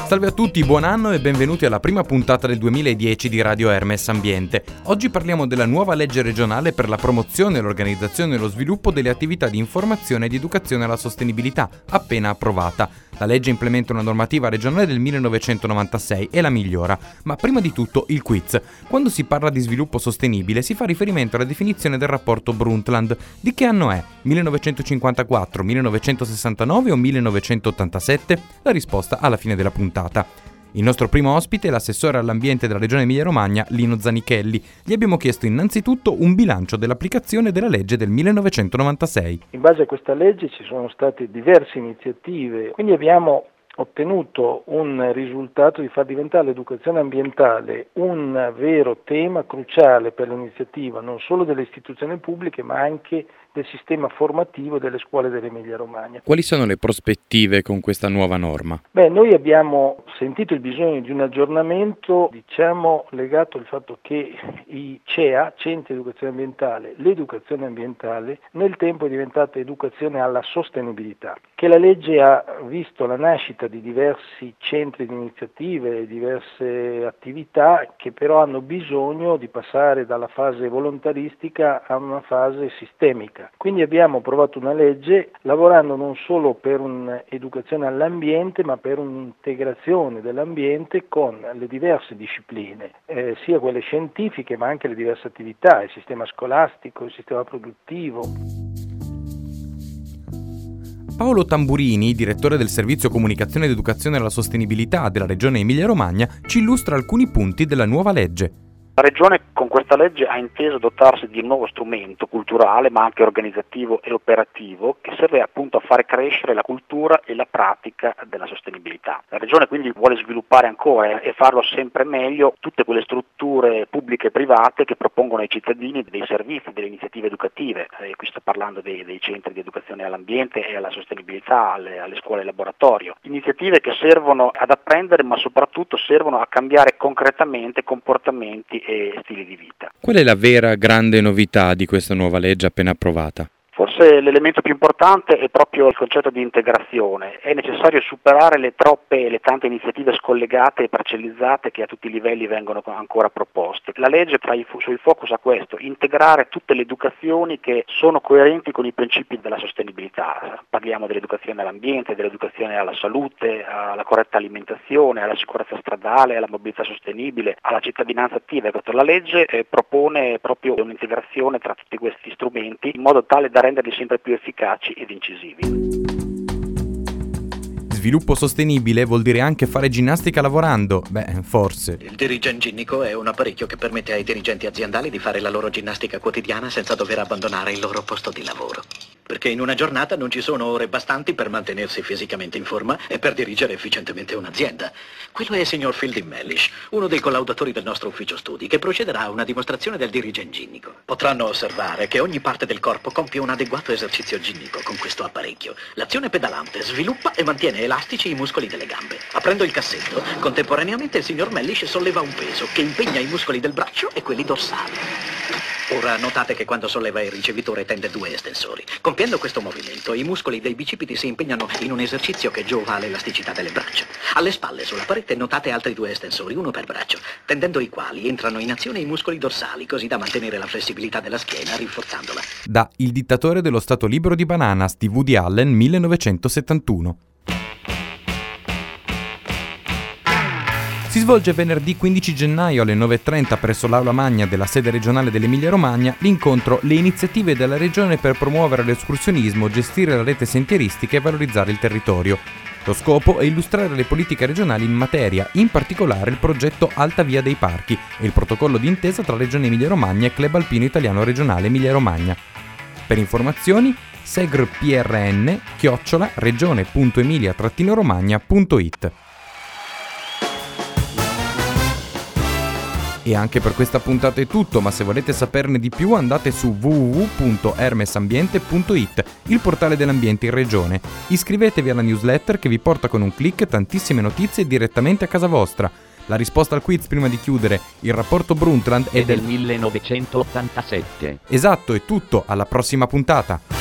Salve a tutti, buon anno e benvenuti alla prima puntata del 2010 di Radio Hermes Ambiente. Oggi parliamo della nuova legge regionale per la promozione, l'organizzazione e lo sviluppo delle attività di informazione e di educazione alla sostenibilità, appena approvata. La legge implementa una normativa regionale del 1996 e la migliora. Ma prima di tutto il quiz. Quando si parla di sviluppo sostenibile si fa riferimento alla definizione del rapporto Brundtland. Di che anno è? 1954, 1969 o 1987? La risposta alla fine della puntata. Il nostro primo ospite è l'assessore all'ambiente della regione Emilia-Romagna, Lino Zanichelli. Gli abbiamo chiesto innanzitutto un bilancio dell'applicazione della legge del 1996. In base a questa legge ci sono state diverse iniziative, quindi abbiamo ottenuto un risultato di far diventare l'educazione ambientale un vero tema cruciale per l'iniziativa non solo delle istituzioni pubbliche ma anche del sistema formativo delle scuole dell'Emilia-Romagna. Quali sono le prospettive con questa nuova norma? Noi abbiamo sentito il bisogno di un aggiornamento, legato al fatto che i CEA, Centri di Educazione Ambientale, l'educazione ambientale, nel tempo è diventata educazione alla sostenibilità, che la legge ha visto la nascita di diversi centri di iniziative, diverse attività che però hanno bisogno di passare dalla fase volontaristica a una fase sistemica. Quindi abbiamo approvato una legge lavorando non solo per un'educazione all'ambiente ma per un'integrazione dell'ambiente con le diverse discipline, sia quelle scientifiche ma anche le diverse attività, il sistema scolastico, il sistema produttivo. Paolo Tamburini, direttore del Servizio Comunicazione ed Educazione alla Sostenibilità della Regione Emilia-Romagna, ci illustra alcuni punti della nuova legge. La Regione con questa legge ha inteso dotarsi di un nuovo strumento culturale ma anche organizzativo e operativo che serve appunto a fare crescere la cultura e la pratica della sostenibilità. La Regione quindi vuole sviluppare ancora e farlo sempre meglio tutte quelle strutture pubbliche e private che propongono ai cittadini dei servizi, delle iniziative educative. Qui sto parlando dei centri di educazione all'ambiente e alla sostenibilità, alle scuole laboratorio. Iniziative che servono ad apprendere ma soprattutto servono a cambiare concretamente comportamenti e stili di vita. Qual è la vera grande novità di questa nuova legge appena approvata? Forse l'elemento più importante è proprio il concetto di integrazione. È necessario superare le tante iniziative scollegate e parcellizzate che a tutti i livelli vengono ancora proposte. La legge trae il focus a questo, integrare tutte le educazioni che sono coerenti con i principi della sostenibilità. Parliamo dell'educazione all'ambiente, dell'educazione alla salute, alla corretta alimentazione, alla sicurezza stradale, alla mobilità sostenibile, alla cittadinanza attiva. La legge propone proprio un'integrazione tra tutti questi strumenti in modo tale da renderli sempre più efficaci ed incisivi. Sviluppo sostenibile vuol dire anche fare ginnastica lavorando? Forse. Il dirigenginnico è un apparecchio che permette ai dirigenti aziendali di fare la loro ginnastica quotidiana senza dover abbandonare il loro posto di lavoro. Perché in una giornata non ci sono ore bastanti per mantenersi fisicamente in forma e per dirigere efficientemente un'azienda. Quello è il signor Fielding Mellish, uno dei collaudatori del nostro ufficio studi, che procederà a una dimostrazione del dirigenginnico. Potranno osservare che ogni parte del corpo compie un adeguato esercizio ginnico con questo apparecchio. L'azione pedalante sviluppa e mantiene elastici i muscoli delle gambe. Aprendo il cassetto, contemporaneamente il signor Mellish solleva un peso che impegna i muscoli del braccio e quelli dorsali. Ora notate che quando solleva il ricevitore tende due estensori. Compiendo questo movimento, i muscoli dei bicipiti si impegnano in un esercizio che giova all'elasticità delle braccia. Alle spalle, sulla parete, notate altri due estensori, uno per braccio, tendendo i quali entrano in azione i muscoli dorsali, così da mantenere la flessibilità della schiena, rinforzandola. Da Il dittatore dello Stato libero di Bananas di Woody Allen, 1971. Si svolge venerdì 15 gennaio alle 9:30 presso l'Aula Magna della sede regionale dell'Emilia-Romagna l'incontro Le iniziative della Regione per promuovere l'escursionismo, gestire la rete sentieristica e valorizzare il territorio. Lo scopo è illustrare le politiche regionali in materia, in particolare il progetto Alta Via dei Parchi e il protocollo d'intesa tra Regione Emilia-Romagna e Club Alpino Italiano Regionale Emilia-Romagna. Per informazioni segrprn@regione.emilia-romagna.it. E anche per questa puntata è tutto, ma se volete saperne di più andate su www.hermesambiente.it, il portale dell'ambiente in regione. Iscrivetevi alla newsletter che vi porta con un click tantissime notizie direttamente a casa vostra. La risposta al quiz prima di chiudere, il rapporto Brundtland è del 1987. Esatto, è tutto, alla prossima puntata.